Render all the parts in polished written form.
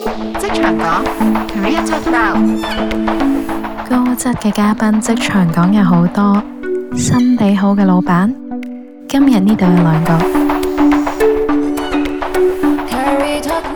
職場講 Career Talk Now， 高質嘅嘉賓職場講有好多，心地好嘅老闆，今日呢度有兩個。 Career Talk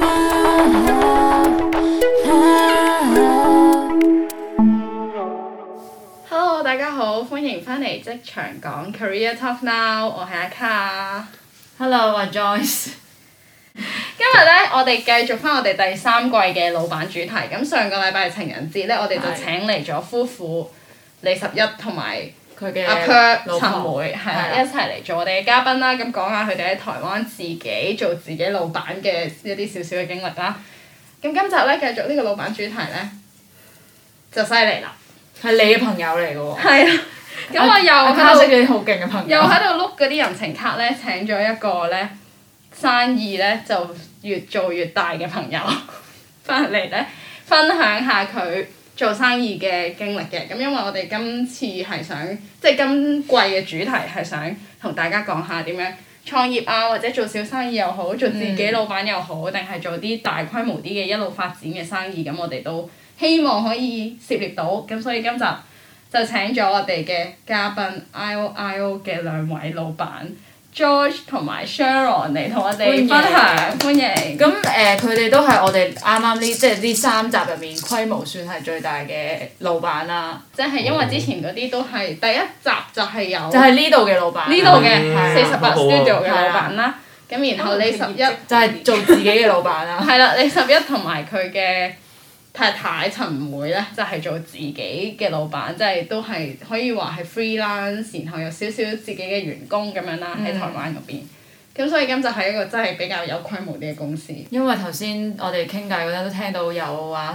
Now。Hello， 大家好，歡迎返嚟職場講 Career Talk Now， 我係阿卡。 Hello， 我係 Joyce。 今日咧，我哋繼續翻我哋第三季嘅老闆主題。咁上個禮拜情人節咧，我哋就請嚟咗夫婦李十一同埋佢嘅阿 Per 陳老梅，係啦，一齊嚟做我哋嘅嘉賓啦。咁講下佢哋喺台灣自己做自己老闆嘅一啲少少嘅經歷啦。咁今集咧，繼續呢個老闆主題咧，就犀利啦。 係你嘅朋友嚟嘅喎。 係啊。咁我又喺度識咗啲好勁嘅朋友。 又喺度碌嗰啲人情卡咧，請咗一個咧生意咧就越做越大嘅朋友翻嚟咧，分享下佢做生意嘅經歷嘅。咁因為我哋今次係想，即係今季嘅主題係想同大家講下點樣創業啊，或者做小生意又好，做自己老闆又好，定係做啲大規模啲嘅一路發展嘅生意，咁我哋都希望可以涉獵到。咁所以今集就請咗我哋嘅嘉賓 IOIO 嘅兩位老闆 George 同埋 Sharon 嚟同我哋分享，歡迎。 咁佢哋都係我哋啱啱即係呢三集入面規模算係最大嘅老闆啦。 即係因為之前嗰啲都係第一集就係有就係呢度嘅老闆。 呢度嘅48 係 Studio 嘅老闆啦。咁然後你11 就係做自己嘅老闆啦。 係啦，你11同埋佢嘅太太陳梅咧，就係做自己嘅老闆，即係都係可以話係 freelance，然後有少少自己嘅員工咁樣啦，喺台灣嗰邊。咁所以今集係一個真係比較有規模啲嘅公司。 因為頭先我哋傾偈嗰陣都聽到有話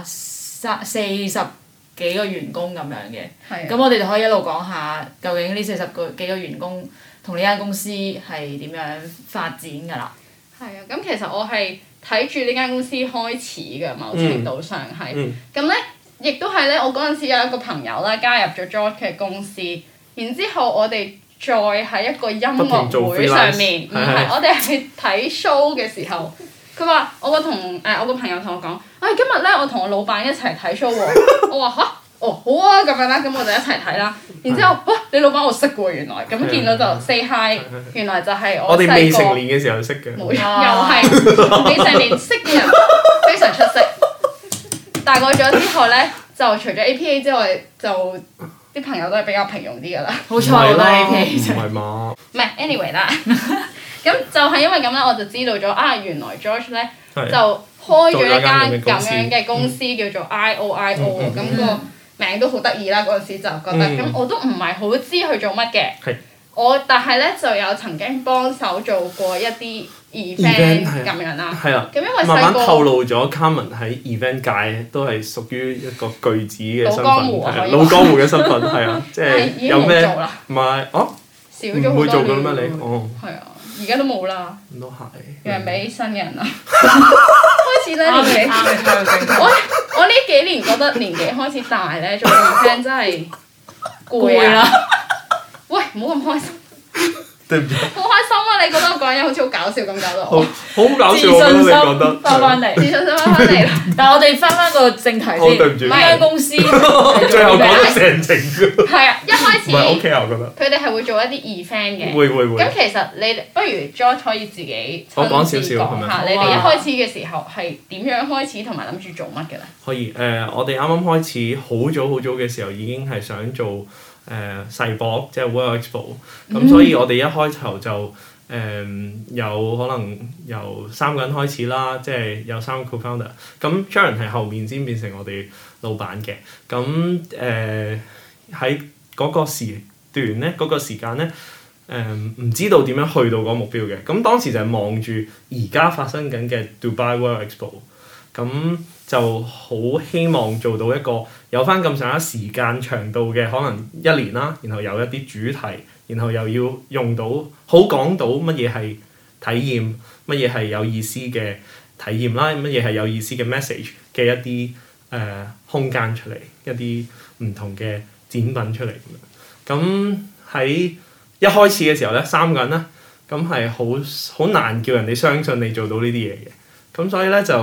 40幾個員工咁樣嘅，咁我哋就可以一路講下究竟呢40幾個員工同呢間公司係點樣發展㗎啦。 係啊，咁其實我係睇住呢間公司開始嘅，某程度上係。咁咧，亦都係咧，我嗰陣時有一個朋友啦，加入咗 George 嘅公司，然之後我哋再喺一個音樂會上面，唔係我哋係睇 show 嘅時候，佢話我個朋友同我講，今日咧我同我老闆一齊睇 show 喎，我話吓？哦，好啊，咁樣啦，咁我就一齊睇啦。然之後，哇！你老闆我識喎，原來咁見到就 say hi，原來就係我哋未成年嘅時候識嘅。 冇錯，又係未成年識嘅人，非常出色。大個咗之後咧，就除咗 APA 之外，就啲朋友都係比較平庸啲㗎啦。 好彩我都係 APA 唔係嘛？ 唔係 anyway 啦。咁就係因為咁咧，我就知道咗原來 George 咧就開咗一間咁樣嘅公司叫做 IOIO，咁個名都好得意啦！嗰陣時就覺得，咁我都唔係好知佢做乜嘅。但係咧就有曾經幫手做過一啲 event 咁樣啦。 係啊。 咁因為慢慢透露咗 Carmen 喺 event 界都係屬於一個巨子嘅身份，老江湖嘅身份係啊，即係有咩？唔係少咗好多年。 唔會做㗎啦咩你？ 係啊，而家都冇啦。 都係。 讓俾新人啦。開始咧年紀。我呢幾年覺得年紀開始大咧，做 event 真係攰啊！喂，唔好咁開心。 對唔住。 好開心啊！你覺得我講嘢好似好搞笑咁搞到我。 好搞笑啊！你覺得。 翻返嚟。 自信心翻嚟啦。 但係我哋翻個正題先。 對唔住。 呢間公司。 最後講得成程㗎。 係啊，一開始。 唔係 OK 啊，我覺得。 佢哋係會做一啲 event 嘅。 會。 咁其實你不如 George 可以自己親自講下，你哋一開始嘅時候係點樣開始，同埋諗住做乜嘅咧？ 可以我哋啱啱開始好早嘅時候已經係想做世博，即係 World Expo，咁所以我哋一開頭就有可能由3個人開始啦，即係有3個 co-founder，咁 Sharon 係後面先變成我哋老闆嘅，咁喺嗰個時段咧，嗰個時間咧，唔知道點樣去到嗰個目標嘅，咁當時就係望住而家發生緊嘅 Dubai World Expo，咁就好希望做到一個有翻咁上下時間長度嘅，可能1年啦，然後有一啲主題，然後又要用到好講到乜嘢係體驗，乜嘢係有意思嘅體驗啦，乜嘢係有意思嘅 message 嘅一啲空間出嚟，一啲唔同嘅展品出嚟咁樣。咁喺一開始嘅時候咧，3個人啦，咁係好難叫人哋相信你做到呢啲嘢嘅。咁所以咧就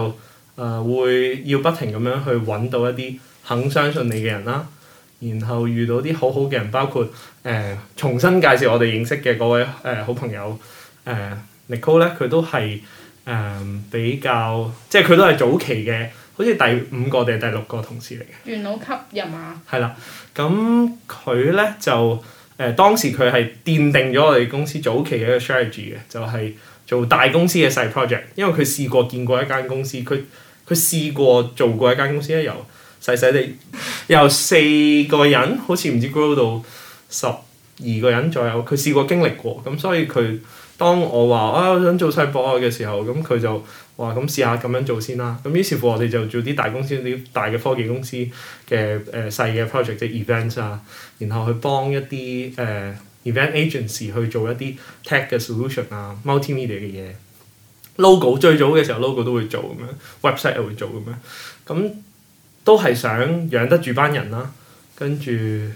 會要不停咁樣去揾到一啲肯相信你嘅人啦，然後遇到啲好好嘅人，包括重新介紹我哋認識嘅嗰位好朋友Nicole 咧，佢都係比較即係佢都係早期嘅，好似第5個定係第6個同事嚟嘅。 元老級人嘛？ 係啦，咁佢咧就當時佢係奠定咗我哋公司早期嘅一個 strategy 嘅，就係做大公司嘅細 project，因為佢試過見過一間公司，佢試過做過一間公司咧，由細細地由4個人好似唔知 grow 到12個人左右，佢試過經歷過，咁所以佢當我話我想做細博嘅時候，咁佢就話咁試下咁樣做先啦。咁於是乎我哋就做啲大公司啲大嘅科技公司嘅細嘅 project 即係 events 啊，然後去幫一啲event agency 去做一啲 tech 嘅 solution 啊 multimedia 嘅嘢。logo 最早嘅時候 logo 都會做咁樣 website 又會做咁樣，咁都係想養得住班人啦，跟住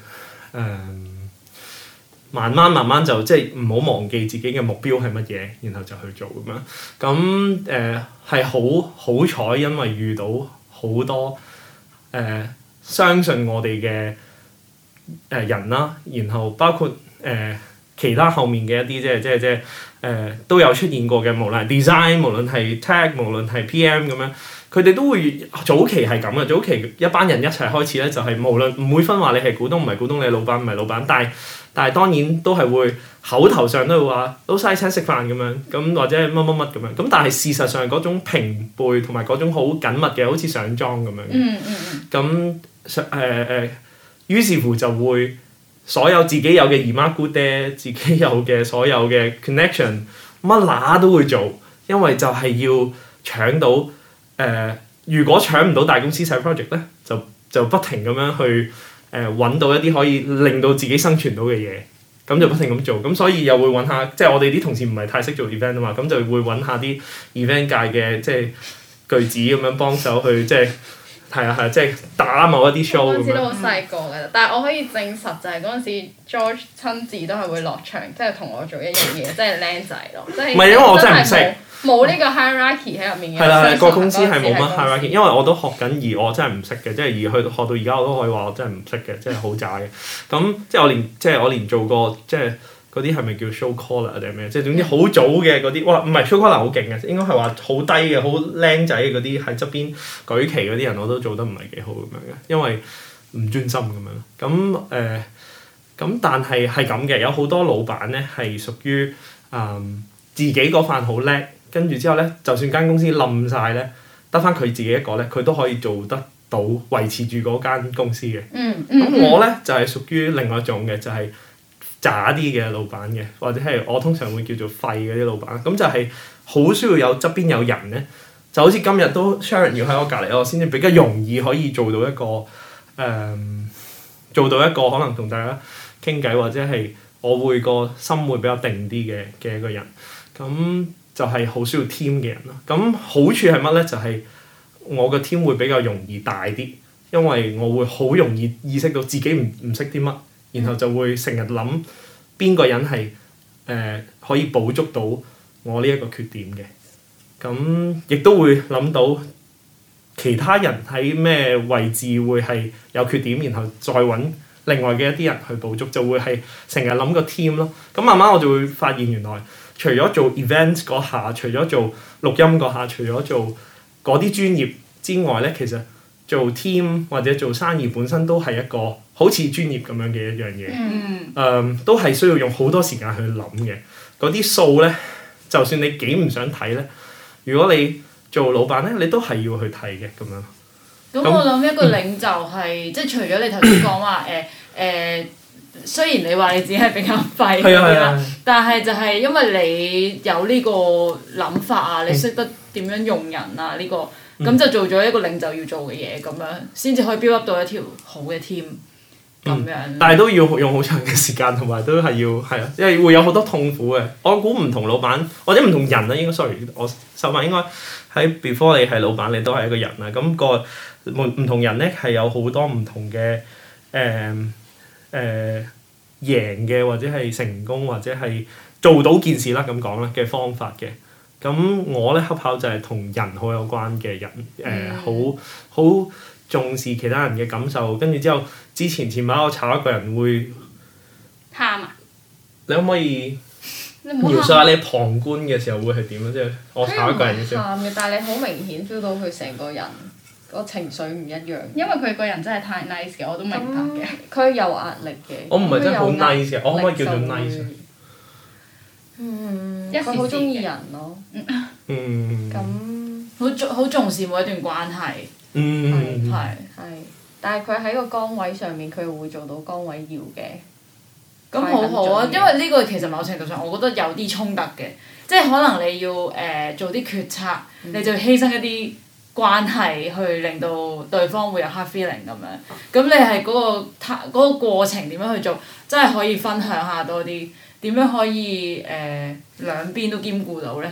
慢慢就即係唔好忘記自己嘅目標係乜嘢，然後就去做咁樣。咁係好彩，因為遇到好多相信我哋嘅人啦，然後包括其他後面嘅一啲即係都有出現過嘅，無論係 design， 無論係 tech， 無論係 PM 咁樣，佢哋都會早期係咁嘅。早期一班人一齊開始咧，就係無論唔會分話你係股東唔係股東，你係老闆唔係老闆，但係當然都係會口頭上都會話老細請食飯咁樣，咁或者乜乜咁樣。咁但係事實上嗰種平輩同埋嗰種好緊密嘅，好似上莊咁樣。咁於是乎就會所有自己有嘅姨媽姑爹，自己有嘅所有嘅 connection， 乜乸都會做，因為就係要搶到如果搶唔到大公司細 project 咧，就不停咁樣去揾到一啲可以令到自己生存到嘅嘢，咁就不停咁做。咁所以又會揾下，即係我哋啲同事唔係太識做 event 啊嘛，咁就會揾下啲 event 界嘅即係巨子咁樣幫手去即係。係啊，即係打某一啲 show 咁樣。嗰陣時都好細個㗎， 但係我可以證實就係嗰陣時 George 親自都係會落場，即係同我做一樣嘢，即係僆仔咯。即係唔係因為我真係唔識。 冇呢個 hierarchy 喺入面嘅。 係啦，個公司係冇乜 hierarchy，因為我都學緊，而我真係唔識嘅，即係而去學到而家我都可以話我真係唔識嘅，即係好渣嘅。咁即係我連做過即係。嗰啲係咪叫 show caller 定係咩？即係總之好早嘅嗰啲，哇唔係 show caller 好勁嘅，應該係話好低嘅、好僆仔嘅嗰啲喺側邊舉旗嗰啲人，我都做得唔係幾好咁樣嘅，因為唔專心咁樣。咁但係咁嘅，有好多老闆咧係屬於自己嗰範好叻，跟住之後咧，就算間公司冧晒咧，得翻佢自己一個咧，佢都可以做得到維持住嗰間公司嘅。咁我咧就係屬於另外一種嘅，就係。渣啲嘅老闆嘅，或者係我通常會叫做廢嗰啲老闆，咁就係好需要有側邊有人咧，就好似今日都 Sharon 要喺我隔離，我先至比較容易可以做到一個可能同大家傾偈，或者係我會個心會比較定啲嘅一個人，咁就係好需要 team 嘅人咯。咁好處係乜咧？就係我個 team 會比較容易大啲，因為我會好容易意識到自己唔識啲乜。然後就會成日諗邊個人係可以捕捉到我呢一個缺點嘅，咁亦都會諗到其他人喺咩位置會係有缺點，然後再揾另外嘅一啲人去捕捉，就會係成日諗個 team 咯。咁慢慢我就會發現原來除咗做 event 嗰下，除咗做錄音嗰下，除咗做嗰啲專業之外咧，其實做 team 或者做生意本身都係一個好似專業咁樣嘅一樣嘢，都係需要用好多時間去諗嘅。嗰啲數咧，就算你幾唔想睇咧，如果你做老闆咧，你都係要去睇嘅咁樣。 咁我諗一個領袖係，即係除咗你頭先講話雖然你話你自己係比較廢嗰啲啦，但係就係因為你有呢個諗法啊，你識得點樣用人啊呢個。咁就做咗一個領袖要做嘅嘢，咁樣先至可以 build up 到一條好嘅 team 咁樣。 但係都要用好長嘅時間，同埋都係要係啊，因為會有好多痛苦嘅。我估唔同老闆或者唔同人啦，應該 sorry，我收埋應該喺 before 你係老闆，你都係一個人啦。咁個唔同人咧係有好多唔同嘅贏嘅或者係成功或者係做到件事啦咁講啦嘅方法嘅。 咁我咧恰巧就係同人好有關嘅人，好重視其他人嘅感受，跟住之後前排我炒一個人會喊啊！ 你可唔可以描述下你旁觀嘅時候會係點啊？即係我炒一個人嘅時候。 喊嘅，但係你好明顯 feel 到佢成個人個情緒唔一樣。 因為佢個人真係太 nice 嘅，我都明白嘅。 佢有壓力嘅。 我唔係真係好 nice 嘅，我可唔可以叫做 nice？ 佢好中意人咯。 好重視每一段關係。係。 但係佢喺個崗位上面，佢又會做到崗位要嘅。 咁好好啊，因為呢個其實某程度上，我覺得有啲衝突嘅，即係可能你要做啲決策，你就要犧牲一啲關係去令到對方會有 hard feeling 咁樣。咁你係嗰個過程點樣去做，真係可以分享下多啲，點樣可以兩邊都兼顧到咧？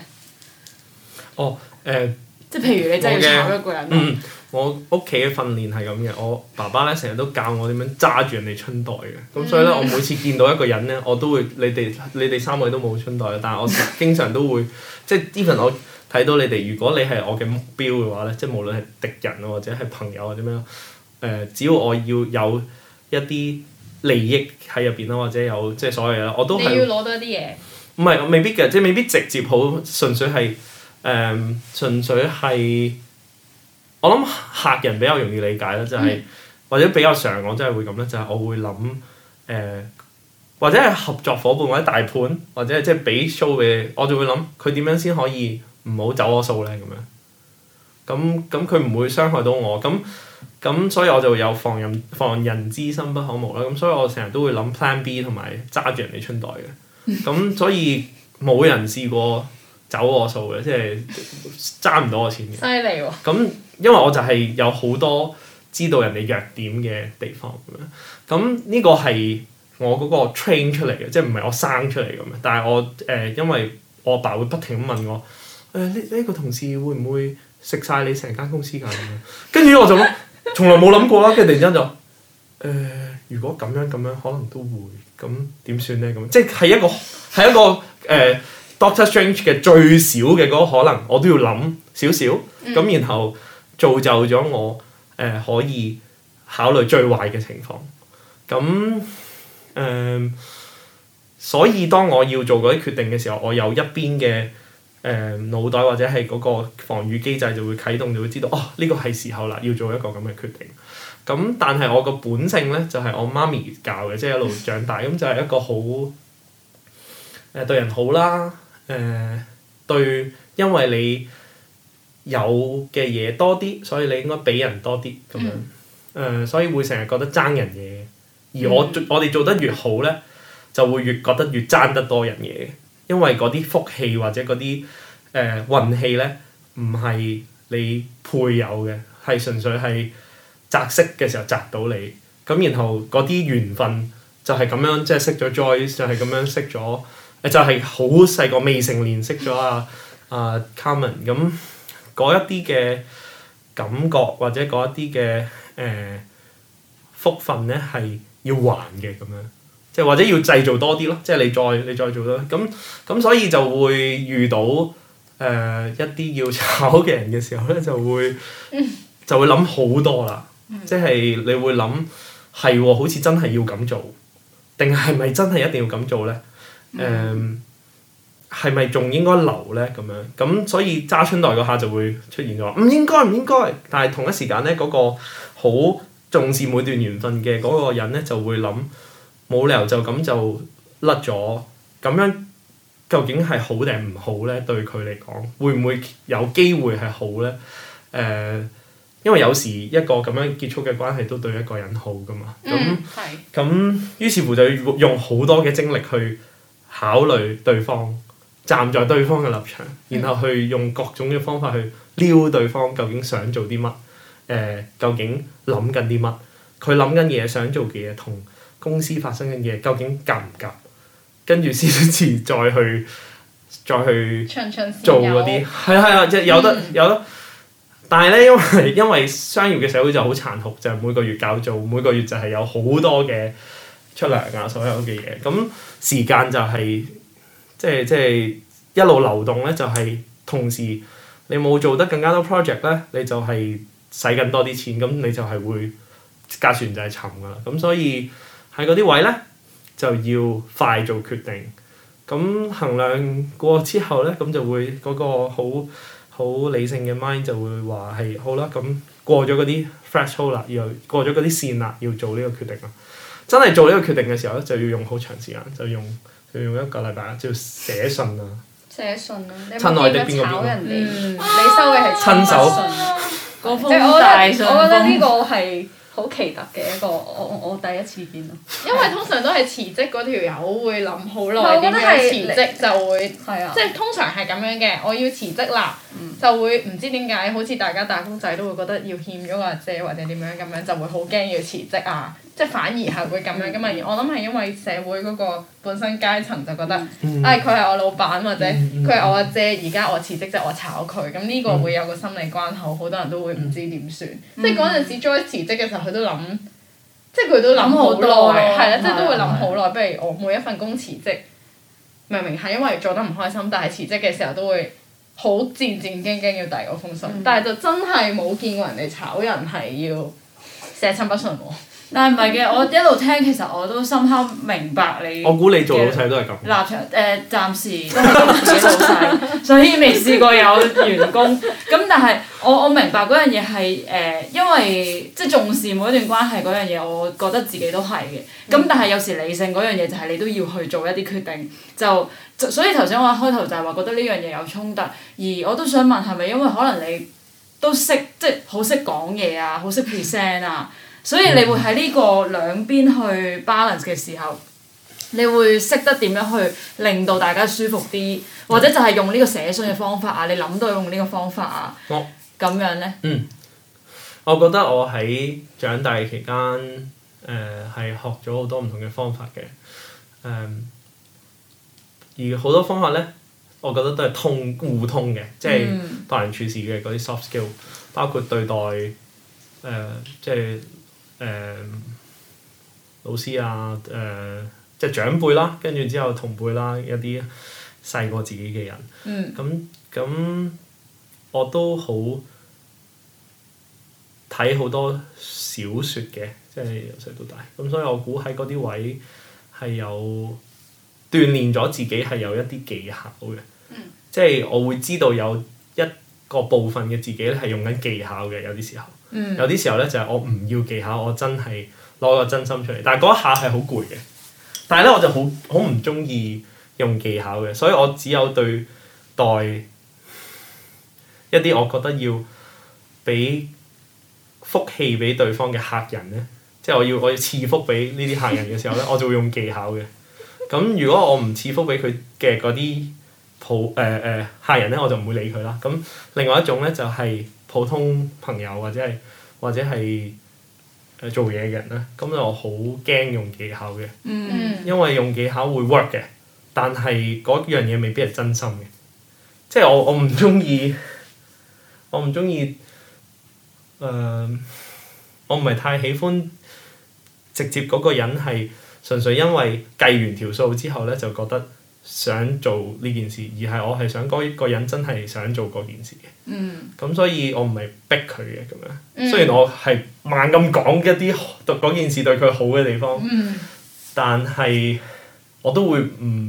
即係譬如你真係要炒一個人。 我屋企嘅訓練係咁嘅，我爸爸咧成日都教我點樣揸住人哋春袋嘅，咁所以咧我每次見到一個人咧，我都會你哋三位都冇春袋，但係我經常都會即係 even 我睇到你哋，如果你係我嘅目標嘅話咧，即係無論係敵人或者係朋友或者咩只要我要有一啲利益喺入邊啦，或者有即係所有嘢啦，我都係。 你要攞多啲嘢。 唔係未必嘅，即係未必直接好，純粹係我諗客人比較容易理解啦，就係、或者比較常我真係會咁咧，就係、我會諗或者係合作伙伴或者大盤，或者係即係俾 show 嘅，我就會諗佢點樣先可以唔好走我數咧咁樣。咁佢唔會傷害到我，咁所以我就有防人之心不可無啦。咁所以我成日都會諗 plan B 同埋揸住人哋春袋嘅。咁所以冇人試過走我數嘅，即係爭唔到我錢嘅。 犀利喎！ 咁因為我就係有好多知道人哋弱點嘅地方咁樣，咁呢個係我嗰個 train 出嚟嘅，即係唔係我生出嚟咁樣。但係我因為我阿爸會不停咁問我，呢個同事會唔會食晒你成間公司㗎咁樣？跟住我就諗，從來冇諗過啦。跟住突然間就如果咁樣可能都會，咁點算咧？咁即係一個Doctor Strange 嘅最少嘅嗰個可能，我都要諗少少，咁然後造就咗我可以考慮最壞嘅情況。咁所以當我要做嗰啲決定嘅時候，我有一邊嘅腦袋或者係嗰個防禦機制就會啟動，就會知道呢個係時候啦，要做一個咁嘅決定。咁但係我個本性咧就係我媽咪教嘅，即係一路長大咁就係一個好對人好啦。對，因為你有嘅嘢多啲，所以你應該俾人多啲咁樣。所以會成日覺得爭人嘢，而我哋做得越好咧，就會越覺得越爭得多人嘢，因為嗰啲福氣或者嗰啲運氣咧，唔係你配有嘅，係純粹係擇色嘅時候擇到你。咁然後嗰啲緣分就係咁樣，即係識咗 Joyce 就係咁樣識咗。就係好細個未成年識咗Carmen， 咁嗰一啲嘅感覺或者嗰一啲嘅福分咧係要還嘅咁樣，即係或者要製造多啲咯，即係你再做多咁所以就會遇到一啲要炒嘅人嘅時候咧，就會諗好多啦，即係你會諗係喎，好似真係要咁做，定係咪真係一定要咁做咧？係咪仲應該留咧？咁樣咁所以揸春袋嗰下就會出現咗唔應該，但係同一時間咧嗰個好重視每段緣分嘅嗰個人咧就會諗冇理由就咁就甩咗，咁樣究竟係好定唔好咧？對佢嚟講會唔會有機會係好咧？因為有時一個咁樣結束嘅關係都對一個人好噶嘛，咁於是乎就要用好多嘅精力去考慮對方，站在對方嘅立場，然後去用各種嘅方法去撩對方究竟想做啲乜，究竟諗緊啲乜，佢諗緊嘢想做嘅嘢同公司發生嘅嘢究竟夾唔夾，跟住先至再去做嗰啲，係啊，即係有得。但係咧，因為商業嘅社會就好殘酷，就係每個月交租，每個月就係有好多嘅出糧啊，所有嘅嘢。咁時間就係即係一路流動咧，就係同時你冇做得更加多 project 咧，你就係使緊多啲錢，咁你就係會架船就係沉㗎啦。咁所以喺嗰啲位咧就要快做決定。咁衡量過之後咧，咁就會嗰個好理性嘅 mind 就會話係好啦，咁過咗嗰啲 threshold 啦，要過咗嗰啲線啦，要做呢個決定啦。真係做呢個決定嘅時候咧，就要用好長時間，就要用1個禮拜，就要寫信啊。 寫信啊！你親愛的邊個邊個炒人哋，你收嘅係親手信啊！ 嗰封即係我大信覺得呢封。 個係好奇特嘅一個，我第一次見咯。因為通常都係辭職嗰條友會諗好耐點樣辭職，就會即係通常係咁樣嘅。我要辭職啦，就會唔知點解，好似大家打工仔都會覺得要欠咗個阿姐或者點樣咁樣，就會好驚要辭職啊！即係反而係會咁樣噶嘛。而我諗係因為社會嗰個本身階層就覺得，佢係我老闆或者佢係我阿姐，而家我辭職即係我炒佢，咁呢個會有個心理關口，好多人都會唔知點算。即係嗰陣時 Joyce 辭職嘅時候，佢都諗，即係佢都諗好耐，係啦，即係都會諗好耐。不如我每一份工辭職，明明係因為做得唔開心，但係辭職嘅時候都會好戰戰兢兢要遞嗰封信，但係就真係冇見過人哋炒人係要寫親筆信喎。 但係唔係嘅，我一路聽其實我都深刻明白你。 我估你做老細都係咁。 立場暫時都係自己老細，所以未試過有員工。咁但係我明白嗰樣嘢係因為即係重視每一段關係嗰樣嘢，我覺得自己都係嘅。咁但係有時理性嗰樣嘢就係你都要去做一啲決定，所以頭先我一開頭就係話覺得呢樣嘢有衝突，而我都想問係咪因為可能你都識即係好識講嘢啊，好識 present 啊？所以你會喺呢個兩邊去 balance 嘅時候，你會識得點樣去令到大家舒服啲，或者就係用呢個寫信嘅方法啊？你諗到用呢個方法啊？咁樣咧？ 我覺得我喺長大期間，係學咗好多唔同嘅方法嘅，而好多方法咧，我覺得都係互通嘅，即係待人處事嘅嗰啲 soft skill，包括對待即係老師啊，即係長輩啦，跟住之後同輩啦，一啲細過自己嘅人，咁我都好睇好多小説嘅，即係由細到大，咁所以我估喺嗰啲位係有鍛鍊咗自己係有一啲技巧嘅，即係我會知道有一個部分嘅自己咧係用緊技巧嘅，有啲時候。有啲時候咧就係我唔要技巧，我真係攞個真心出嚟，但係嗰一下係好攰嘅。但係咧我就好唔中意用技巧嘅，所以我只有對待一啲我覺得要俾福氣俾對方嘅客人咧，即係我要賜福俾呢啲客人嘅時候咧，我就會用技巧嘅。咁如果我唔賜福俾佢嘅嗰啲客人咧，我就唔會理佢啦。咁另外一種咧就係普通朋友或者係做嘢嘅人咧，咁就好驚用技巧嘅，因為用技巧會 work 嘅，但係嗰樣嘢未必係真心嘅。即係我唔中意，我唔係太喜歡直接嗰個人係純粹因為計完條數之後咧就覺得想做呢件事，而係我係想嗰個人真係想做嗰件事嘅。咁所以我唔係逼佢嘅咁樣。雖然我係猛咁講一啲嗰件事對佢好嘅地方，但係我都會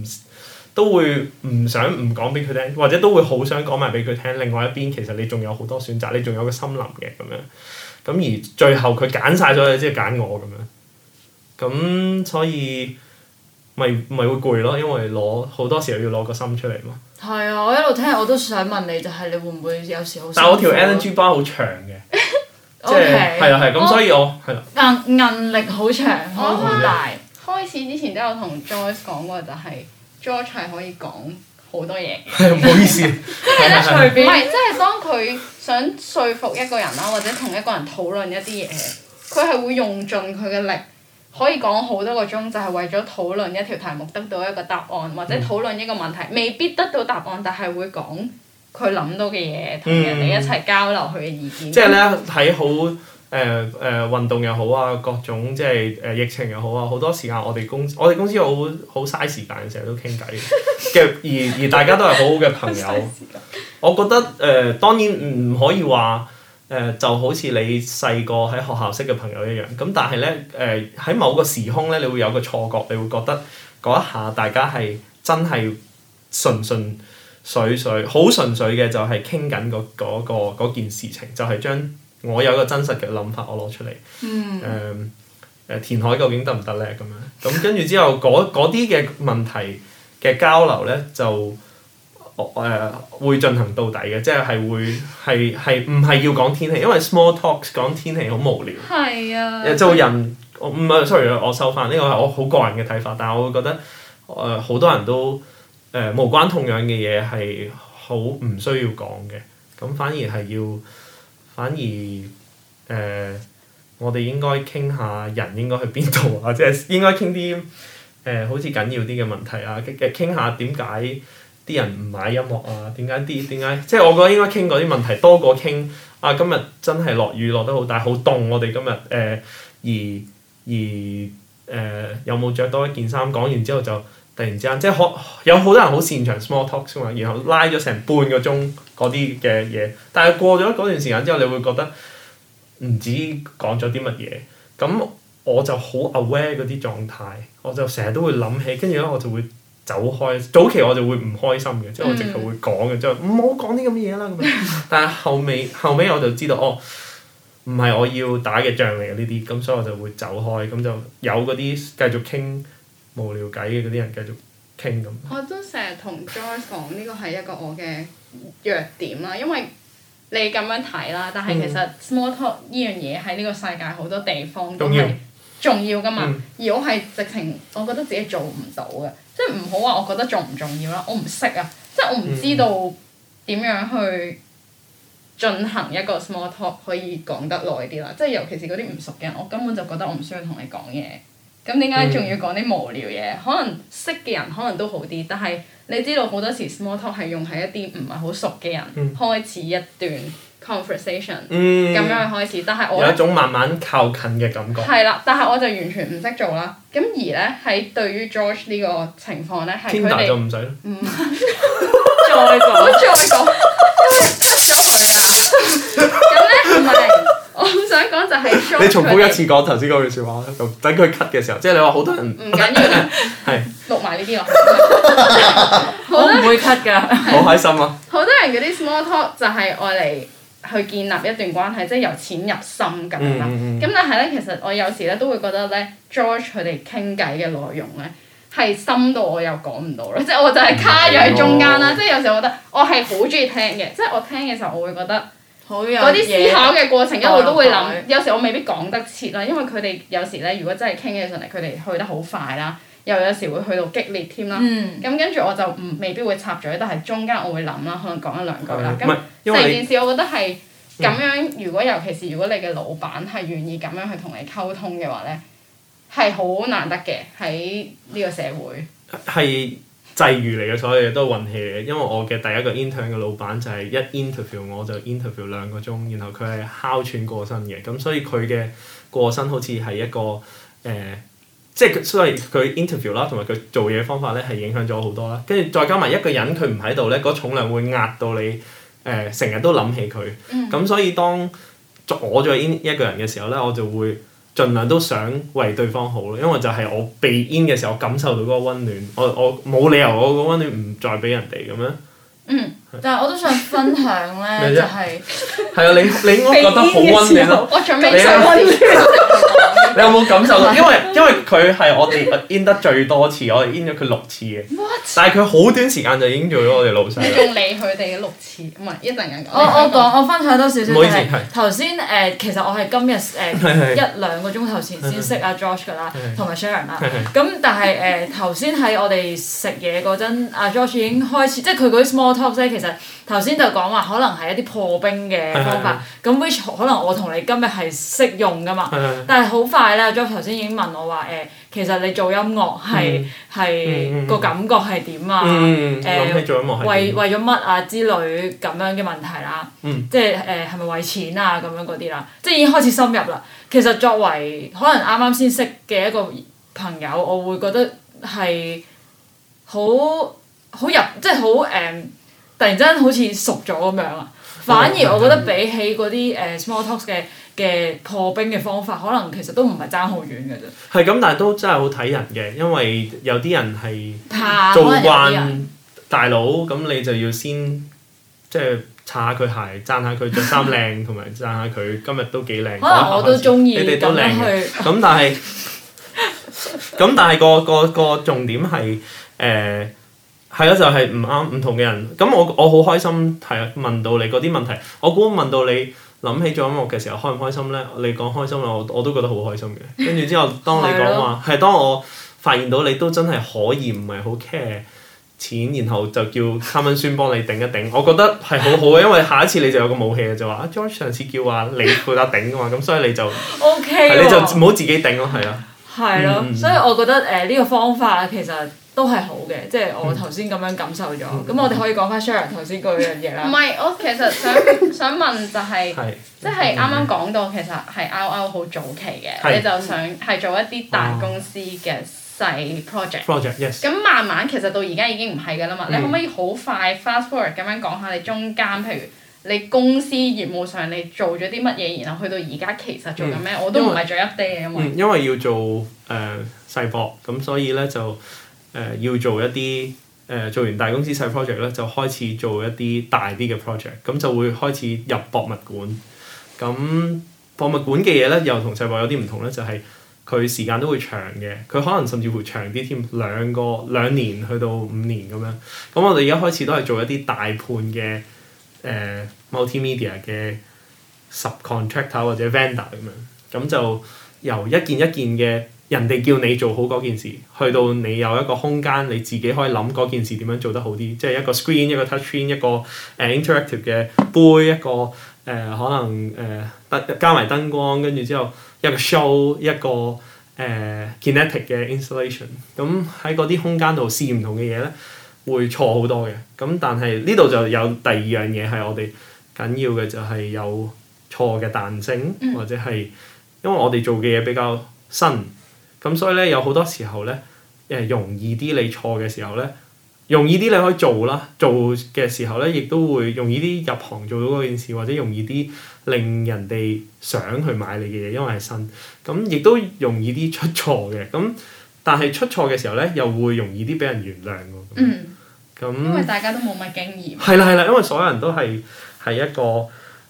唔想唔講俾佢聽，或者都會好想講埋俾佢聽。另外一邊其實你仲有好多選擇，你仲有個森林嘅咁樣。咁而最後佢揀晒咗，即係揀我咁樣。咁所以咪會攰咯，因為好多時候要攞個心出嚟嘛。 係啊，我一路聽我都想問你，就係你會唔會有時好辛苦？ 但係我條 energy bar 好長嘅，即係係啊係咁，所以我係啦。 韌力好長，好大。 開始之前都有同 Joyce 講過，就係 George 係可以講好多嘢。 係唔好意思。 隨便。 唔係，即係當佢想說服一個人啦，或者同一個人討論一啲嘢，佢係會用盡佢嘅力。可以講好多個鐘，就係為咗討論一條題目得到一個答案，或者討論一個問題，未必得到答案，但係會講佢諗到嘅嘢，同人哋一齊交流佢嘅意見。 即係咧喺好運動又好啊，各種即係疫情又好啊，好多時間我哋公司好嘥時間，成日都傾偈嘅，而大家都係好好嘅朋友。我覺得當然唔可以話就好似你細個喺學校識嘅朋友一樣，咁但係咧喺某個時空咧，你會有個錯覺，你會覺得嗰一下大家係真係純粹好純粹嘅，就係傾緊嗰件事情，就係將我有個真實嘅諗法，我攞出嚟。填海究竟得唔得咧？咁樣咁跟住之後，嗰啲嘅問題嘅交流咧，就會進行到底嘅，即係會係唔係要講天氣？因為 small talks 講天氣好無聊。 係啊。 做人唔係 sorry，我收翻呢個係我好個人嘅睇法，但係我會覺得好多人都無關痛癢嘅嘢係好唔需要講嘅，咁反而我哋應該傾下人應該去邊度啊，即係應該傾啲好似緊要啲嘅問題啊，傾下點解啲人唔買音樂啊？點解即係我覺得應該傾嗰啲問題多過傾啊！今日真係落雨落得好大，好凍，我哋今日有冇着多一件衫？講完之後就突然之間，即係有好多人好擅長 small talk 㗎嘛，然後拉咗成半個鐘嗰啲嘅嘢，但係過咗嗰段時間之後，你會覺得唔知講咗啲乜嘢，咁我就好 aware 嗰啲狀態，我就成日都會諗起，跟住咧我就會走開。早期我就會唔開心嘅，即係我直頭會講嘅，即係唔好講啲咁嘅嘢啦咁樣。但係後尾我就知道，唔係我要打嘅仗嚟嘅呢啲，咁所以我就會走開，咁就有嗰啲繼續傾無聊偈嘅嗰啲人繼續傾咁。 我都成日同 Joyce 講呢個係一個我嘅弱點啦，因為你咁樣睇啦，但係其實 small talk 呢樣嘢喺呢個世界好多地方都係重要㗎嘛。而我係直情，我覺得自己做唔到嘅，即係唔好話我覺得重唔重要啦，我唔識啊，即係我唔知道點樣去進行一個 small talk 可以講得耐啲啦。即係尤其是嗰啲唔熟嘅人，我根本就覺得我唔需要同你講嘢。咁點解仲要講啲無聊嘢？可能識嘅人可能都好啲，但係你知道好多時 small talk 係用喺一啲唔係好熟嘅人開始一段 conversation 咁樣去開始，但係我有一種慢慢靠近嘅感覺。 係啦，但係我就完全唔識做啦。咁而咧喺對於 George 呢個情況咧，係佢哋就唔使啦。 再講，因為 cut 咗佢啊。咁咧唔係。我想講就係你重複一次講頭先嗰句説話，就等佢 cut 嘅時候，即係你話好多人唔緊要啦， 係錄埋呢啲落去。 我唔會 cut 㗎。 好開心啊！ 好多人嗰啲 small talk 就係愛嚟去建立一段關係，即係由淺入深咁樣啦。咁但係咧，其實我有時咧都會覺得咧 ，George 佢哋傾偈嘅內容咧係深到我又講唔到啦，即係我就係卡咗喺中間啦。即係有時我覺得我係好中意聽嘅，即係我聽嘅時候我會覺得。嗰啲思考嘅過程一路都會諗，有時我未必講得切啦，因為佢哋有時咧，如果真係傾起上嚟，佢哋去得好快啦，又有時會去到激烈添啦。咁跟住我就未必會插嘴，但係中間我會諗啦，可能講一兩句啦。咁成件事我覺得係咁樣，如果尤其是如果你嘅老闆係願意咁樣去同你溝通嘅話咧，係好難得嘅喺呢個社會。 係。際遇嚟嘅，所有嘢都係運氣嚟嘅。因為我嘅第一個 intern 嘅老闆就係一 interview 我就 interview 2個鐘，然後佢係哮喘過身嘅，咁所以佢嘅過身好似係一個即係所以佢 interview 啦，同埋佢做嘢方法咧係影響咗好多啦。跟住再加埋一個人佢唔喺度咧，嗰重量會壓到你成日都諗起佢。咁所以當我再 in 一個人嘅時候咧，我就會盡量都想為對方好咯，因為就係我被 in 嘅時候，我感受到嗰個溫暖，我冇理由我個溫暖唔再俾人哋咁樣。 但係我都想分享咧，就係係啊，你應該覺得好溫暖咯。 我準備想溫暖。 你有冇感受到？因為佢係我哋 in 得最多次，我哋 in 咗佢6次嘅。但係佢好短時間就已經做咗我哋老細。 你仲理佢哋嘅6次？唔係一陣間講。 我分享多少少就係頭先其實我係今日1-2個鐘頭前先識阿 George 㗎啦，同埋 Sharon 啦。咁但係頭先喺我哋食嘢嗰陣，阿 George 已經開始，即係佢嗰啲 small talk 咧，其實頭先就講話可能係一啲破冰嘅方法，咁 which 可能我同你今日係識用噶嘛，但係好快咧 Job 頭先已經問我話其實你做音樂係個感覺係點啊？為咗乜啊之類咁樣嘅問題啦，即係係咪為錢啊咁樣嗰啲啦，即係已經開始深入啦。其實作為可能啱啱先識嘅一個朋友，我會覺得係好入，即係好突然之間好似熟咗咁樣啊！反而我覺得比起嗰啲small talks 嘅破冰嘅方法，可能其實都唔係爭好遠嘅啫。係咁，但係都真係好睇人嘅，因為有啲人係做慣大佬，咁你就要先即係擦下佢鞋，讚下佢着衫靚，同埋讚下佢今日都幾靚。 可能我都中意你哋都靚嘅。咁但係個重點係係咯，就係唔同嘅人。咁我好開心係問到你嗰啲問題。我估問到你諗起做音樂嘅時候開唔開心咧？你講開心啦，我都覺得好開心嘅。跟住之後，當你講話係當我發現到你都真係可以唔係好 care 錢，然後就叫 Carmen 幫你頂一頂，我覺得係好好嘅，因為下一次你就有個武器嘅，就話George 上次叫話你負責頂㗎嘛，咁所以你就 OK 喎， 你就唔好自己頂咯，係啊。 係咯，所以我覺得呢個方法其實都係好嘅，即係我頭先咁樣感受咗。咁我哋可以講翻 Sharon 頭先嗰樣嘢啦。 唔係，我其實想問就係，即係啱啱講到其實係 out 好早期嘅，你就想係做一啲大公司嘅細 project。 Yes。 咁慢慢其實到而家已經唔係㗎啦嘛，你可唔可以好快 fast forward 咁樣講下你中間，譬如你公司業務上你做咗啲乜嘢，然後去到而家其實做緊咩？我都唔係最 update 嘅， 因為要做細博，咁所以咧就要做一啲做完大公司細 project 咧，就開始做一啲大啲嘅 project，咁就會開始入博物館。咁博物館嘅嘢咧，又同細博有啲唔同咧，就係佢時間都會長嘅，佢可能甚至乎長啲添，2年去到5年咁樣。咁我哋而家開始都係做一啲大盤嘅multimedia 嘅 subcontractor 或者 vendor 咁樣，咁就由一件一件嘅人哋叫你做好嗰件事，去到你有一個空間，你自己可以諗嗰件事點樣做得好啲，即係一個 screen 一個 touch screen 一個interactive 嘅杯，一個可能加埋燈光，跟住之後一個 show 一個kinetic 嘅 installation， 咁喺嗰啲空間度試唔同嘅嘢咧，會錯好多嘅。咁但係呢度就有第二樣嘢係我哋緊要嘅，就係有錯嘅彈性，或者係因為我哋做嘅嘢比較新，咁所以咧有好多時候咧容易啲你錯嘅時候咧，容易啲你可以做啦，做嘅時候咧亦都會容易啲入行做到嗰件事，或者容易啲令人哋想去買你嘅嘢，因為係新，咁亦都容易啲出錯嘅，咁但係出錯嘅時候咧又會容易啲俾人原諒喎。咁因為大家都冇乜經驗。 係啦，因為所有人都係一個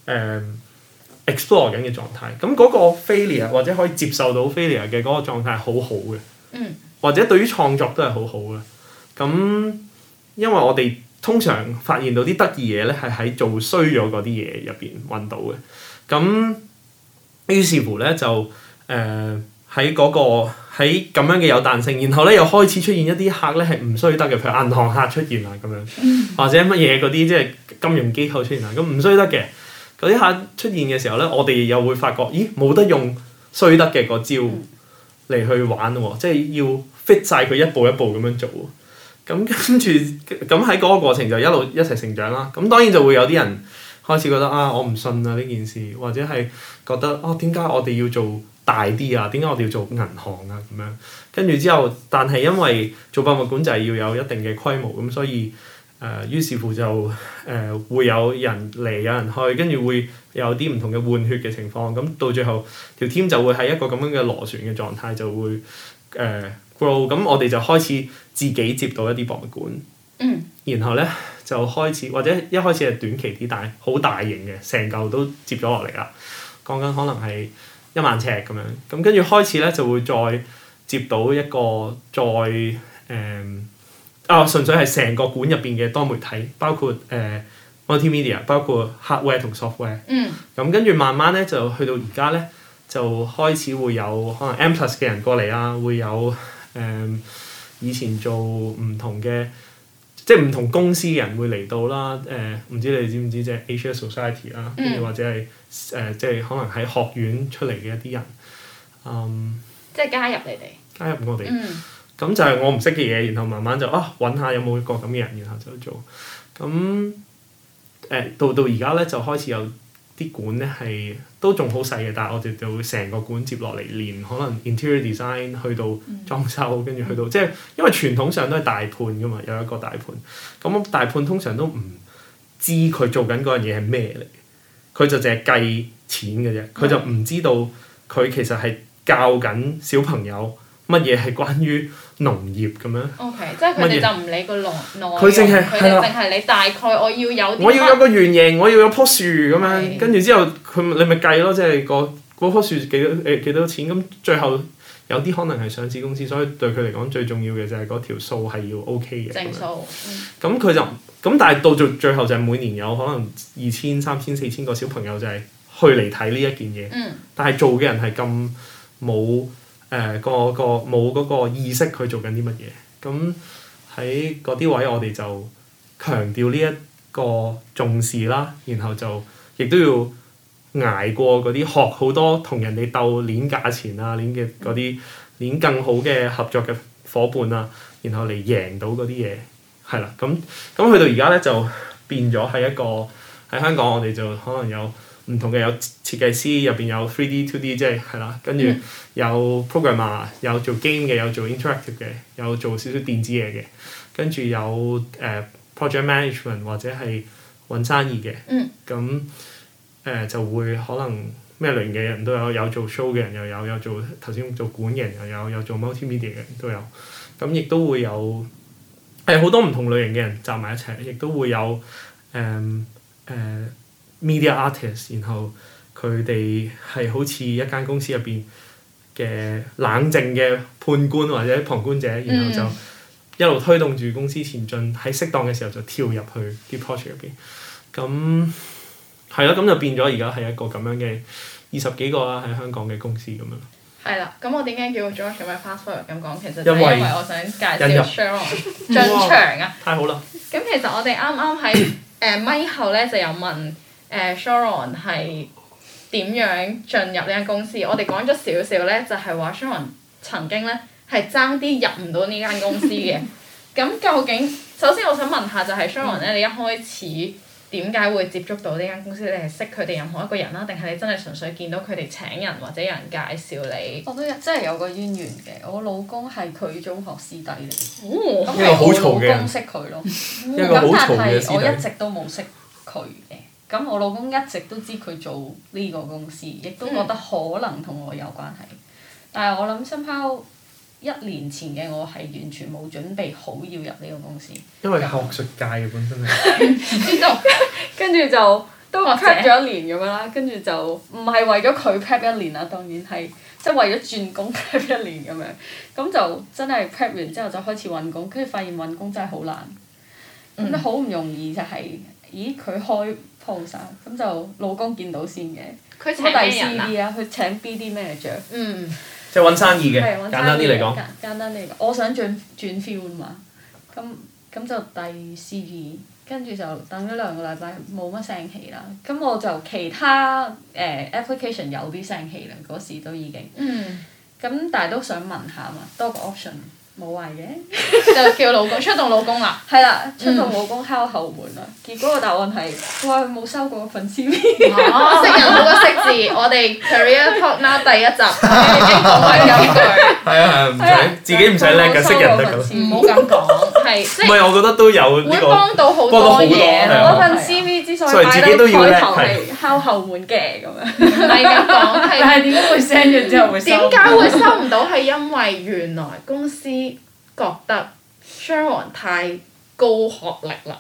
explore 緊嘅狀態，咁嗰個 failure 或者可以接受到 failure 嘅嗰個狀態係好好嘅，或者對於創作都係好好嘅。咁因為我哋通常發現到啲得意嘢咧，係喺做衰咗嗰啲嘢入邊揾到嘅。咁於是乎咧就喺咁樣嘅有彈性，然後咧又開始出現一啲客咧係唔衰得嘅，譬如銀行客出現啊咁樣，或者乜嘢嗰啲即係金融機構出現啊，咁唔衰得嘅嗰啲客出現嘅時候咧，我哋又會發覺，咦冇得用衰得嘅個招嚟去玩喎，即係要 fit 晒佢一步一步咁樣做。咁跟住咁喺嗰個過程就一路一齊成長啦。咁當然就會有啲人開始覺得我唔信啊呢件事，或者係覺得點解我哋要做大啲啊？點解我哋要做銀行啊？咁樣跟住之後，但係因為做博物館就係要有一定嘅規模，咁所以於是乎就會有人嚟有人去，跟住會有啲唔同嘅換血嘅情況。咁到最後條 team 就會喺一個咁樣嘅螺旋嘅狀態，就會grow。咁我哋就開始自己接到一啲博物館，然後咧就開始或者一開始係短期啲，但係好大型嘅，成嚿都接咗落嚟啦。講緊可能係1萬尺咁樣，咁跟住開始咧就會再接到一個純粹係成個館入邊嘅多媒體，包括multimedia， 包括 hardware 同 software。咁跟住慢慢咧就去到而家咧，就開始會有可能 M+ 嘅人過嚟啦，會有以前做唔同嘅即係唔同公司嘅人會嚟到啦。唔知你知唔知即係 Asia Society 啦，跟住或者係即係可能喺學院出嚟嘅一啲人， 即係加入你哋。 加入我哋。咁就係我唔識嘅嘢，然後慢慢就揾下有冇一個咁嘅人，然後就做。咁到而家咧就開始有啲館咧係都仲好細嘅，但係我哋就會成個館接落嚟，連可能 interior design 去到裝修，跟住去到即係因為傳統上都係大判㗎嘛，有一個大判。咁大判通常都唔知佢做緊嗰樣嘢係咩嚟，佢就淨係計錢嘅啫，佢就唔知道佢其實係教緊小朋友乜嘢係關於農業咁樣。 OK， 即係佢哋就唔理個內容， 佢淨係你大概我要有我要有個圓形，我要有棵樹咁樣，跟住之後你咪計咯，即係嗰棵樹幾多錢，咁最後有啲可能係上市公司，所以對佢嚟講最重要嘅就係嗰條數係要 OK 嘅。 正數。 咁佢就咁，但係到最後就係每年有可能2000、3000、4000個小朋友就係去嚟睇呢一件嘢，但係做嘅人係咁冇。冇嗰個意識去做緊啲乜嘢，咁喺嗰啲位我哋就強調呢一個重視啦，然後就亦都要捱過嗰啲學好多同人哋鬥攣價錢啊，攣嘅嗰啲攣更好嘅合作嘅伙伴啊，然後嚟贏到嗰啲嘢，係啦，咁去到而家咧就變咗係一個喺香港我哋就可能有。唔同嘅有設計師，入邊有 3D、2D， 即係啦，跟住有 programmer， 有做 game 嘅，有做 interactive 嘅，有做少少電子嘢嘅，跟住有project management 或者係揾生意嘅，咁就會可能咩類型嘅人都有做 show 嘅人又有做頭先做館嘅人又有做 multimedia 嘅人都有，咁亦都會有好多唔同類型嘅人集埋一齊，亦都會有media artist， 然後佢哋係好似一間公司入邊嘅冷靜嘅判官或者旁觀者，然後就一路推動住公司前進，喺適當嘅時候就跳入去啲 project 入邊。咁係咯，咁就變咗而家係一個咁樣嘅20幾個啦，喺香港嘅公司咁樣。 係啦，咁我點解叫 George 咁樣 fast forward 咁講？其實就係因為我想介紹 Sharon 進場啊。 太好啦！ 咁其實我哋啱啱喺咪後咧就有問。Sharon 係點樣進入呢間公司？我哋講咗少少咧，就係話 Sharon 曾經咧係爭啲入唔到呢間公司嘅。咁究竟首先我想問下，就係 Sharon 咧，你一開始點解會接觸到呢間公司？你係識佢哋任何一個人啦，定係你真係純粹見到佢哋請人或者有人介紹你？ 我都真係有個淵源嘅，我老公係佢中學師弟嚟。 哦。 咁係我老公識佢咯。咁但係我一直都冇識佢嘅。咁我老公一直都知佢做呢個公司，亦都覺得可能同我有關係。但係我諗somehow1年前嘅我係完全冇準備好要入呢個公司。 因為學術界嘅本身係。 知道。跟住就都 prep 咗1年咁樣啦，跟住就唔係為咗佢 prep 1年啦，當然係即係為咗轉工 prep 1年咁樣。咁就真係 prep 完之後就開始揾工，跟住發現揾工真係好難。咁好唔容易就係，咦佢開post啊，咁就老公見到先嘅。 佢請咩人啊？佢請 BD manager。 即係揾生意嘅，簡單啲嚟講。 簡單啲嚟講，我想轉 field 嘛，咁就遞 CV， 跟住就等咗2個禮拜冇乜聲氣啦。咁我就其他application 有啲聲氣啦，嗰時都已經。咁但係都想問下嘛，多個 option。冇壞嘅， 就叫老公出動老公啦。 係啦，出動老公敲後門啦。結果個答案係，佢冇收過份 CV。 識人好過識字，我哋 Career Talk Now 第1集已經講過金句。 係啊，唔使自己唔使叻嘅，識人得㗎。 唔好咁講，係即係。 唔係，我覺得都有呢個。 會幫到好多嘢。 嗰份 CV 之所以擺到開頭係敲後門嘅咁樣。 唔係咁講，係。 但係點解會 send 咗之後會收？ 點解會收唔到？係因為原來公司覺得 Sharon 太高學歷啦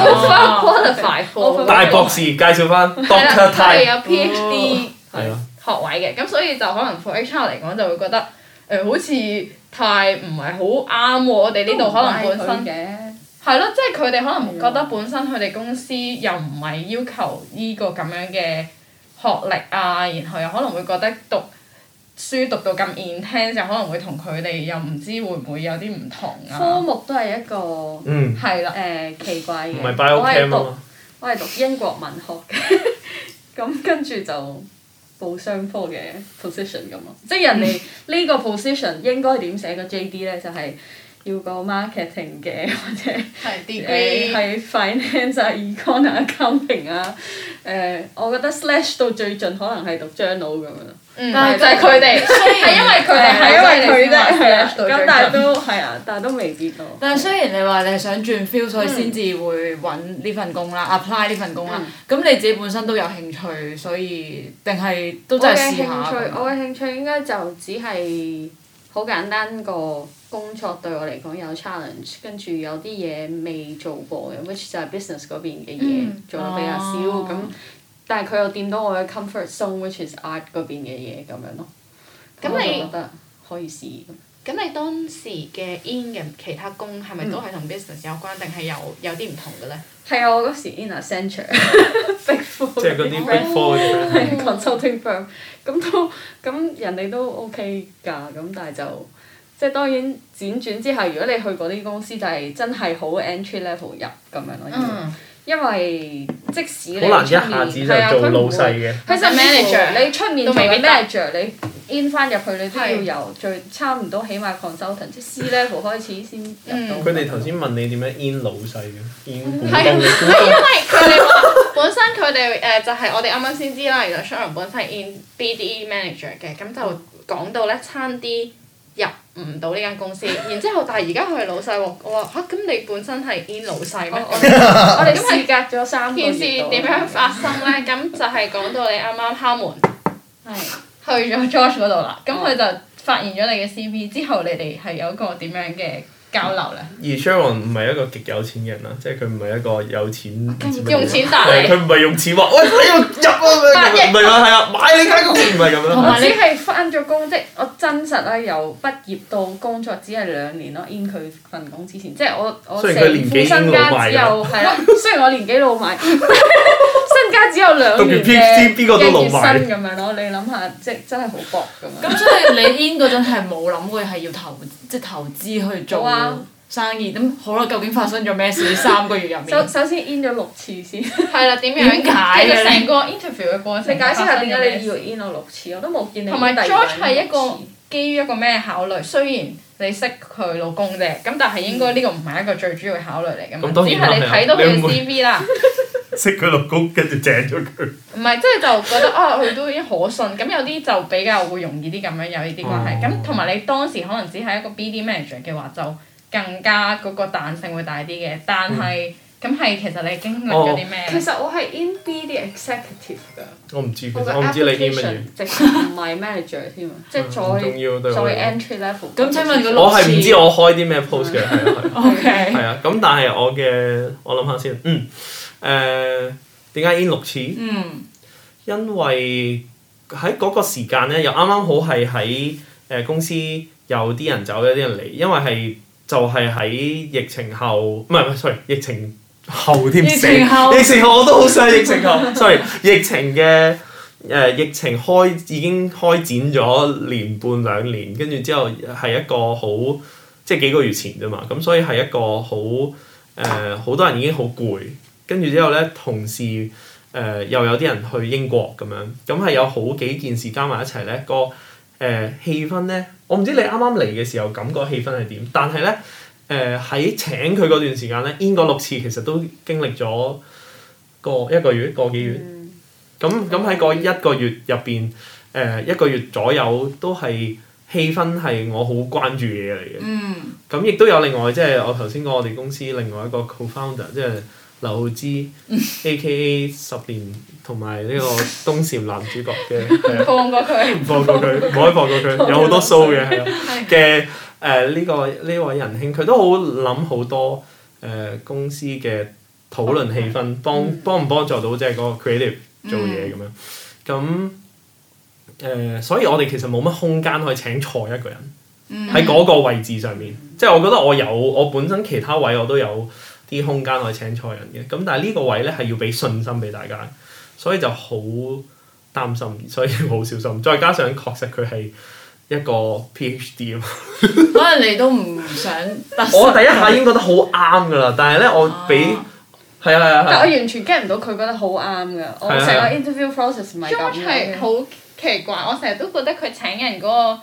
，qualify 大博士介紹翻 Doctor 佢係有 PhD 學位嘅，咁所以就可能 for HR 嚟講就會覺得好似太唔係好啱喎，我哋呢度可能本身係咯，即係佢哋可能覺得本身佢哋公司又唔係要求呢個咁樣嘅學歷啊，然後又可能會覺得讀書讀到咁 intense，就可能會同佢哋又唔知會唔會有啲唔同啊。 科目都係一個係啦奇怪嘅。 唔係 biochem 啊嘛。 我係讀英國文學嘅，咁跟住就報商科嘅 position 咁咯。即係人哋呢個 position 應該點寫個 JD 咧？就係要個 marketing 嘅或者係 finance 啊、econ 啊、accounting 啊。我覺得 slash 到最盡可能係讀 journal 咁樣咯。 但係就係佢哋，係因為佢哋係因為佢啫，係啊。 咁但係都係啊，但係都未必咯。 但係雖然你話你係想轉 feel，所以先至會揾呢份工啦，apply 呢份工啦。咁你自己本身都有興趣，所以定係都真係試下。 我嘅興趣應該就只係好簡單個工作對我嚟講有 challenge， 跟住有啲嘢未做過嘅 ，which 就係 business 嗰邊嘅嘢做得比較少咁。但係佢又掂到我嘅 comfort zone，which is art 嗰邊嘅嘢咁樣咯。咁我就覺得可以試。 咁你當時嘅 in 嘅其他工係咪都係同 business 有關，定係有啲唔同嘅咧？ 係啊，我嗰時 in Accenture，Big Four 即係嗰啲 Big Four 係 consulting firm，咁人哋都 OK 㗎，咁但係就即係當然輾轉之後，如果你去嗰啲公司就係真係好 entry level 入咁樣咯。因為即使你好難一下子就做老細嘅。 其實 manager 你出面做嘅 manager 你 in 翻入去你都要由最差唔多起碼 consultant 即係 C level 開始先入到。 佢哋頭先問你點樣 in 老細嘅 ，in 股東係因為佢哋話本身佢哋就係我哋啱啱先知啦，原來 Sharon 本身係 in BD manager 嘅，咁就講到咧差啲入唔到呢間公司，然之後但係而家佢係老細喎，我話嚇咁你本身係 in 老細咩？ 我哋事隔咗3個月。 件事點樣發生咧？咁就係講到你啱啱敲門， 去咗 George 嗰度啦。咁佢就發現咗你嘅 CV 之後，你哋係有一個點樣嘅交流咧？ 而 Sharon 唔係一個極有錢嘅人啦，即係佢唔係一個有錢用錢打你。 佢唔係用錢話，喂你要入啊！唔係話係啊，買你間公司唔係咁樣。 我只係翻咗工，即係我真實啦，由畢業到工作只係2年咯。in 佢份工之前，即係我成副身家只有係啦。雖然我年紀老邁，身家只有2年嘅月薪咁樣咯。你諗下，即係真係好薄咁樣。 咁所以你 in 嗰陣係冇諗過係要投資去做生意，咁好啦，究竟發生咗咩事？3個月入面。 首先 in 咗6次先。 係啦，點樣解嘅？ 成個 interview 嘅過程。 你解釋下點解你要 in 我6次？我都冇見你。 同埋 George 係一個基於一個咩考慮？雖然你識佢老公啫，咁但係應該呢個唔係一個最主要嘅考慮嚟㗎嘛。只係你睇到佢嘅 CV 啦。 識佢老公，跟住請咗佢。 唔係，即係就覺得佢都已經可信。咁有啲就比較會容易啲咁樣有呢啲關係。咁同埋你當時可能只係一個 BD manager 嘅話，就更加嗰個彈性會大啲嘅。但係咁係其實你經歷咗啲咩？ 其實我係 in BD executive 㗎。 我唔知，其實我唔知你 in 乜嘢。 直情唔係 manager 添啊，即係再 entry level。 咁請問我係唔知我開啲咩 post 嘅，係啊係。 OK。 係啊，咁但係我諗下先，點解 in 6次？因為喺嗰個時間咧，又啱啱好係喺公司有啲人走，有啲人嚟，因為係就係喺疫情後，唔係 sorry， 疫情後添死，疫情後我都好想疫情後，sorry， 疫情嘅疫情已經開展咗1.5年2年，跟住之後係一個好即係幾個月前啫嘛，咁所以係一個好多人已經好攰。跟住之後咧，同時又有啲人去英國咁樣，咁係有好幾件事加埋一齊咧，個氣氛咧，我唔知你啱啱嚟嘅時候感覺氣氛係點，但係咧喺請佢嗰段時間咧 in 嗰6次其實都經歷咗1個月個幾月，咁喺嗰1個月入邊1個月左右都係氣氛係我好關注嘅嘢嚟嘅，咁亦都有另外即係我頭先講我哋公司另外一個 co-founder 即係劉浩之 A.K.A 10年同埋呢個東禪男主角嘅， 唔放過佢， 唔可以放過佢，有好多 show 嘅係啊嘅呢位仁兄，佢都好諗好多公司嘅討論氣氛，幫唔幫助到即係嗰個 creative 做嘢咁樣，咁所以我哋其實冇乜空間可以請錯一個人喺嗰個位置上面，即係我覺得我本身其他位我都有啲空間可以請錯人嘅，咁但係呢個位咧係要俾信心俾大家，所以就好擔心，所以要好小心。再加上確實佢係一個 PhD 啊嘛， 可能你都唔想得失。 我第一下已經覺得好啱㗎啦，但係咧我俾係啊， 但我完全 get 唔到佢覺得好啱㗎，我成個 interview process 唔係咁 George 係好奇怪，我成日都覺得佢請人嗰個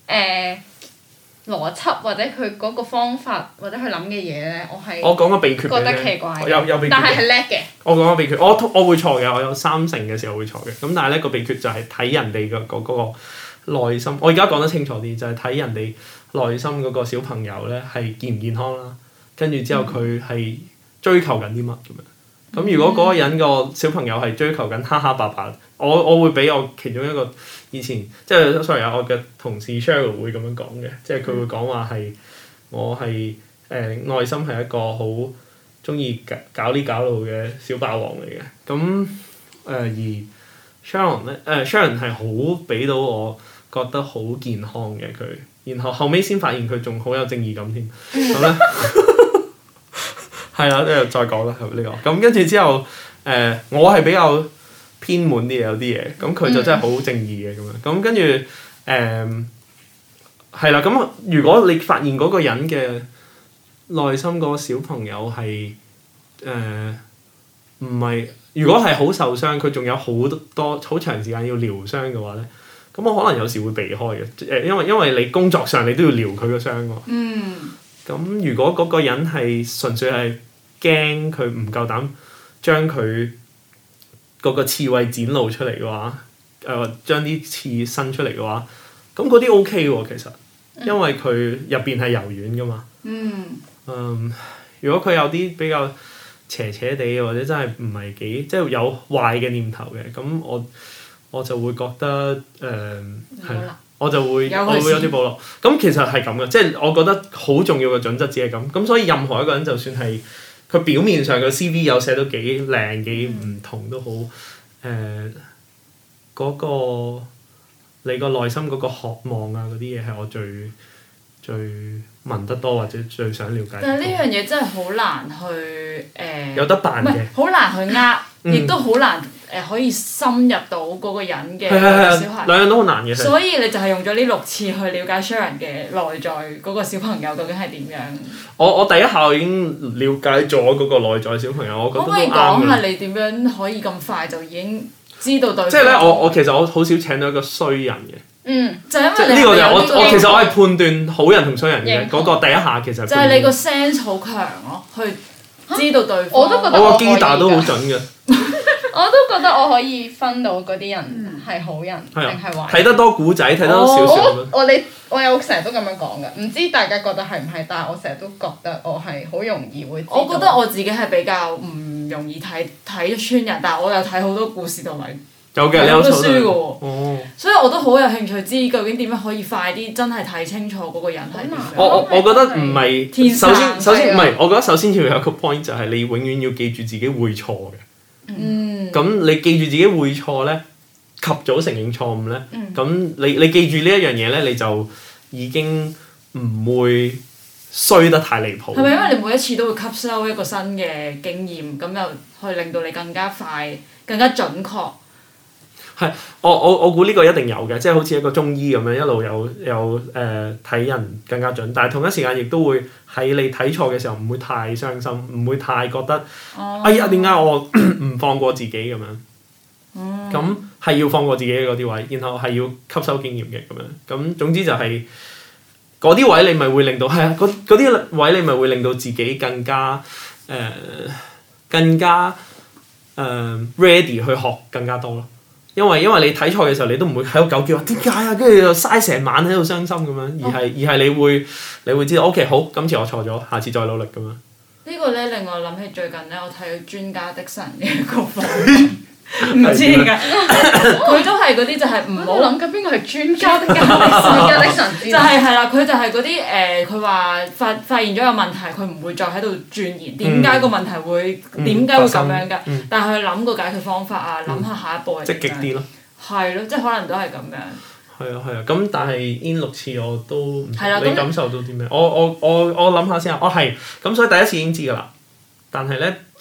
邏輯或者佢嗰個方法或者佢諗嘅嘢咧， 我講個秘訣覺得奇怪， 有秘訣， 但係叻嘅。 我講個秘訣，我會錯嘅，我有30%嘅時候會錯嘅。咁但係咧個秘訣就係睇人哋嗰個內心。我而家講得清楚啲，就係睇人哋內心嗰個小朋友咧係健唔健康啦，跟住之後佢係追求緊啲乜咁樣。咁如果嗰個人個小朋友係追求緊哈哈白白，我會俾我其中一個以前即係 sorry 啊，我嘅同事 Cheryl 會咁樣講嘅，即係佢會講話係我係內心係一個好中意搞呢搞路嘅小霸王嚟嘅。咁而 Sharon 咧Sharon 係好俾到我覺得好健康嘅佢，然後後尾先發現佢仲好有正義感添。咁咧係啦，再講啦呢個。咁跟住之後我係比較偏門啲嘢，有啲嘢，咁佢就真係好正義嘅咁樣。咁跟住係啦，咁如果你發現嗰個人嘅內心嗰個小朋友係唔係，如果係好受傷，佢仲有好多好長時間要療傷嘅話咧，咁我可能有時會避開嘅。因為你工作上你都要療佢個傷喎。咁如果嗰個人係純粹係驚佢唔夠膽將佢嗰個刺蝟展露出嚟嘅話，將啲刺伸出嚟嘅話，咁嗰啲 OK 喎其實，因為佢入邊係柔軟噶嘛。如果佢有啲比較邪邪地或者真係唔係幾即係有壞嘅念頭嘅，咁我就會覺得係我就會有啲保留。咁其實係咁嘅，即係我覺得好重要嘅準則只係咁。咁所以任何一個人就算係佢表面上嘅 CV 有寫到幾靚幾唔同都好，嗰個你個內心嗰個渴望啊嗰啲嘢係我最問得多或者最想了解。 但係呢樣嘢真係好難去有得扮嘅， 好難去亦都好難可以深入到嗰個人嘅小孩。 兩樣都好難嘅。 所以你就係用咗呢6次去了解 Sharon 嘅內在嗰個小朋友究竟係點樣？我第一下已經了解咗嗰個內在小朋友，我覺得都啱嘅。可唔可以講下你點樣可以咁快就已經知道對方？ 即係咧，我其實我好少請到一個衰人嘅。 就因為呢個就係我其實我係判斷好人同衰人嘅嗰個第一下其實。 就係你個 sense 好強咯，去知道對方。 我都覺得我個 Gita 都好準嘅。 我都覺得我可以分到嗰啲人係好人定係壞人。 睇得多古仔，睇得多小說。 我有成日都咁樣講嘅，唔知大家覺得係唔係？但係我成日都覺得我係好容易會知道。 我覺得我自己係比較唔容易睇穿人，但係我又睇好多故事同埋有嘅，你有書嘅喎。所以我都好有興趣知究竟點樣可以快啲真係睇清楚嗰個人係點樣。 我覺得唔係首先唔係，我覺得首先要有一個 point 就係你永遠要記住自己會錯嘅。咁你記住自己會錯咧，及早承認錯誤咧，咁你記住呢一樣嘢咧，你就已經唔會衰得太離譜。 係咪因為你每一次都會吸收一個新嘅經驗，咁又去令到你更加快、更加準確？ 係，我估呢個一定有嘅，即係好似一個中醫咁樣，一路有睇人更加準，但係同一時間亦都會喺你睇錯嘅時候唔會太傷心，唔會太覺得哎呀點解我唔放過自己咁樣。咁係要放過自己嗰啲位，然後係要吸收經驗嘅咁樣。咁總之就係嗰啲位你咪會令到係啊，嗰啲位你咪會令到自己更加ready 去學更加多咯。因為你睇錯嘅時候，你都唔會喺度糾結話點解啊，跟住就嘥成晚喺度傷心咁樣，而係你會知道 OK 好，今次我錯咗，下次再努力咁樣。 呢個咧令我諗起最近咧，我睇《專家的神》嘅一個課，唔知點解佢都係嗰啲就係唔好諗緊邊個係專家的神， 就係啦，佢就係嗰啲佢話發現咗有問題，佢唔會再喺度鑽研點解個問題會點解會咁樣㗎，但係佢諗個解決方法啊，諗下下一步係點樣。積極啲咯。係咯，即係可能都係咁樣。 係啊，咁但係 in 6次我都唔知你感受到啲咩？我諗下先啊，係咁，所以第一次已經知㗎啦。但係咧，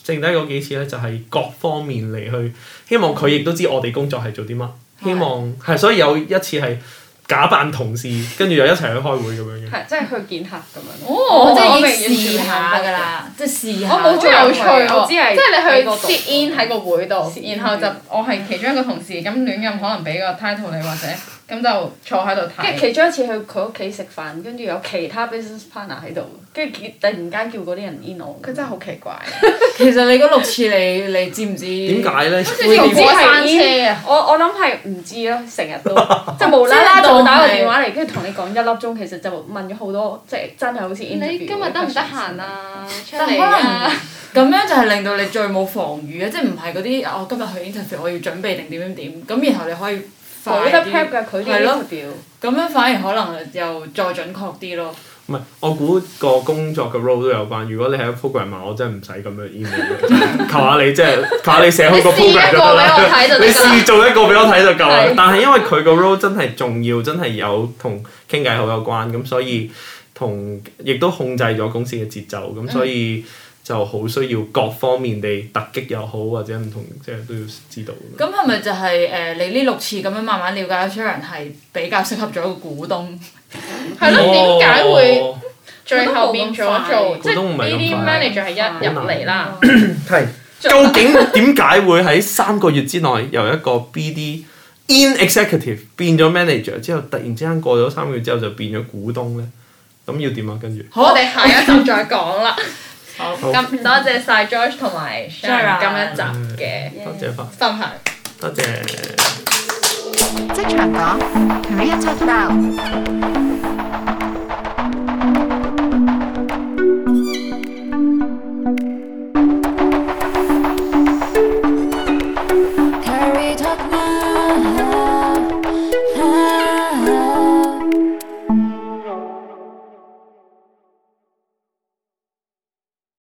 剩低嗰幾次咧就係各方面嚟去，希望佢亦都知我哋工作係做啲乜，希望係所以有一次係假扮同事，跟住又一齊去開會咁樣嘅。 係，即係去見客咁樣。 哦，即係我已經試下㗎啦，即係試下。 我冇做有趣喎， 我只係即係你去喺嗰度 sit in 喺個會度，然後就我係其中一個同事，咁亂咁可能俾個 title 你或者咁就坐喺度睇。 跟住其中一次去佢屋企食飯，跟住有其他 business partner 喺度，跟住突然間叫嗰啲人 in 我。 佢真係好奇怪。 其實你嗰6次你知唔知？ 點解咧？ 好似條過山車啊！ 我諗係唔知咯，成日都即係無啦啦就打個電話嚟，跟住同你講1粒鐘，其實就問咗好多，即係真係好似 interview。 你今日得唔得閒啊？出但可嚟啊！ 能咁樣就係令到你最冇防禦啊！即係唔係嗰啲我今日去 interview 我要準備定點咁，然後你可以快冇得啲 prep 㗎，佢啲 interview。 咁樣反而可能又再準確啲咯。 唔係，我估個工作嘅 role 都有關。如果你係一個 programmer，我真係唔使咁樣 email 求下你，即係求下你寫好個 program 就得啦。你試做一個俾我睇就夠啦。但係因為佢個 role 真係重要，真係有同傾偈好有關，咁所以亦都控制咗公司嘅節奏，咁所以就好需要各方面地突擊又好，或者唔同即係都要知道。 咁係咪就係你呢6次咁樣慢慢了解咗 Sharon 係比較適合做一個股東？ 係咯，點解會最後變咗做即係呢啲 manager 係一入嚟啦？ 係。究竟點解會喺3個月之內由一個 BD in executive 變咗 manager 之後，突然之間過咗3個月之後就變咗股東咧？咁要點啊？跟住我哋下一集再講啦。 好， 咁多謝晒 George 同埋 Sharon 今一集嘅多謝分享。 多謝。 職場講 Career Talk Now。